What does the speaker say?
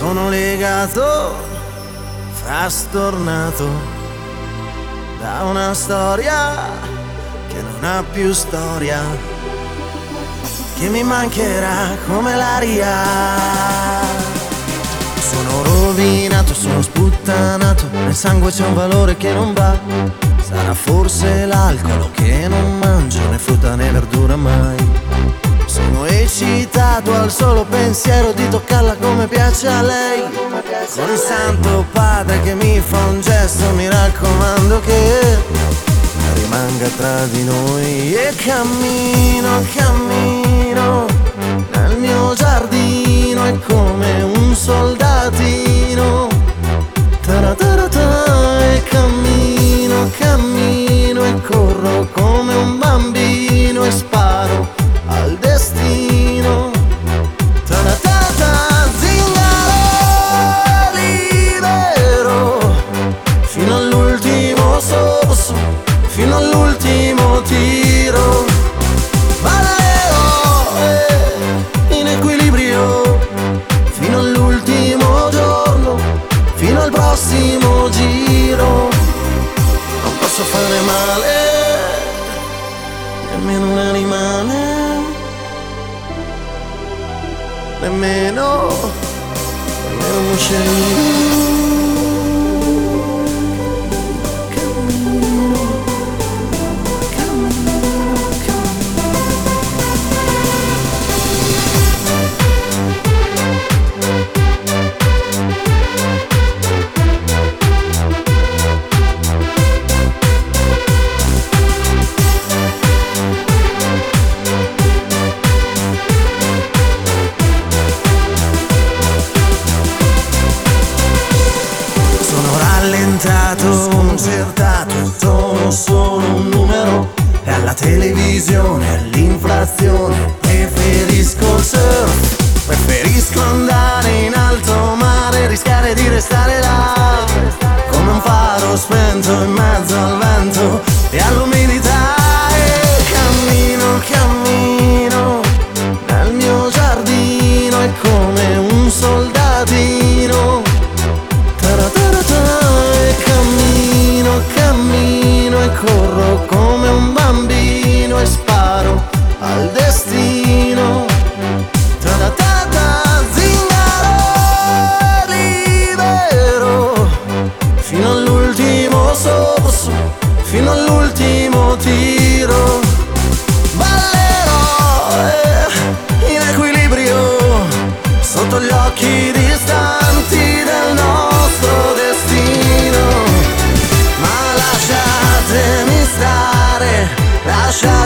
Sono legato, frastornato da una storia che non ha più storia, che mi mancherà come l'aria. Sono rovinato, sono sputtanato, nel sangue c'è un valore che non va. Sarà forse l'alcol che non mangio né frutta né verdura mai. Sono eccitato al solo pensiero di toccarla come piace a lei. Con il Santo Padre che mi fa un gesto, mi raccomando che rimanga tra di noi. E cammino, cammino nel mio giardino, è come un soldatino. Ta-ra-ta-ra-ta. E cammino, cammino e corro come un bambino e sparo al destino. Ta-ta-ta-ta, zingaro libero, fino all'ultimo sorso, fino all'ultimo tiro. Valero, in equilibrio, fino all'ultimo giorno, fino al prossimo giro. Non posso fare male, nemmeno un animale, nemmeno un uccellino. Sconcertato, sono solo un numero, e alla televisione, all'inflazione, preferisco il surf, preferisco andare in alto mare, rischiare di restare là, come un faro spento in mezzo al vento e all'umidità. E cammino, cammino nel mio giardino, è come un soldatino. Cammino e corro come un bambino e sparo al destino. Ta-ta-ta-ta, zingaro libero, fino all'ultimo sorso, fino all'ultimo tiro. Ballerò in equilibrio sotto gli occhi distanti del nostro destino. Lasciatemi stare, lasciatemi